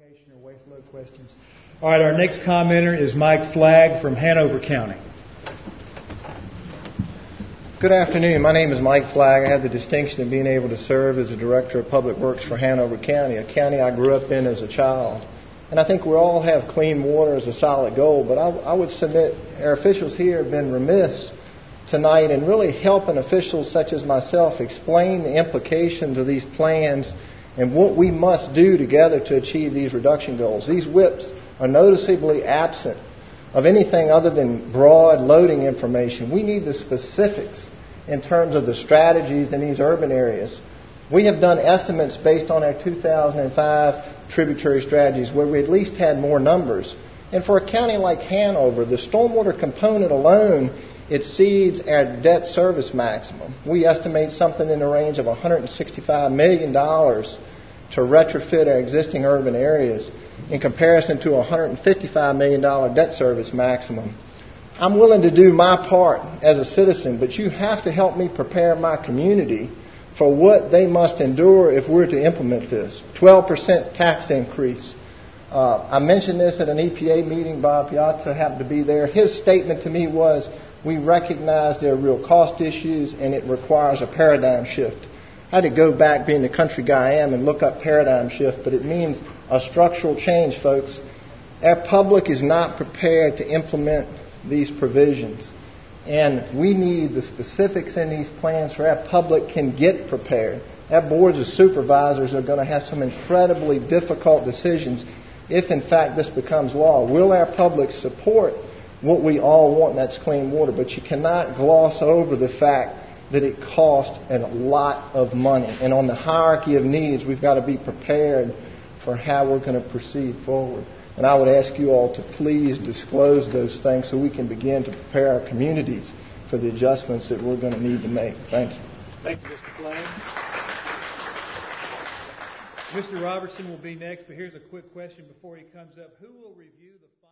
clarification or waste load questions. All right, our next commenter is Mike Flagg from Hanover County. Good afternoon. My name is Mike Flagg. I have the distinction of being able to serve as the Director of Public Works for Hanover County, a county I grew up in as a child. And I think we all have clean water as a solid goal, but I would submit our officials here have been remiss tonight in really helping officials such as myself explain the implications of these plans and what we must do together to achieve these reduction goals. These WIPs are noticeably absent of anything other than broad loading information. We need the specifics in terms of the strategies in these urban areas. We have done estimates based on our 2005 tributary strategies where we at least had more numbers. And for a county like Hanover, the stormwater component alone exceeds our debt service maximum. We estimate something in the range of $165 million to retrofit our existing urban areas in comparison to a $155 million debt service maximum. I'm willing to do my part as a citizen, but you have to help me prepare my community for what they must endure if we're to implement this. 12% tax increase. I mentioned this at an EPA meeting. Bob Piazza happened to be there. His statement to me was, we recognize there are real cost issues and it requires a paradigm shift. I had to go back, being the country guy I am, and look up paradigm shift, but it means a structural change, folks. Our public is not prepared to implement these provisions. And we need the specifics in these plans so our public can get prepared. Our boards of supervisors are going to have some incredibly difficult decisions if, in fact, this becomes law. Will our public support what we all want, and that's clean water? But you cannot gloss over the fact that it costs a lot of money. And on the hierarchy of needs, we've got to be prepared for how we're going to proceed forward. And I would ask you all to please disclose those things so we can begin to prepare our communities for the adjustments that we're going to need to make. Thank you. Thank you, Mr. Flagg. Mr. Robertson will be next, but here's a quick question before he comes up. Who will review the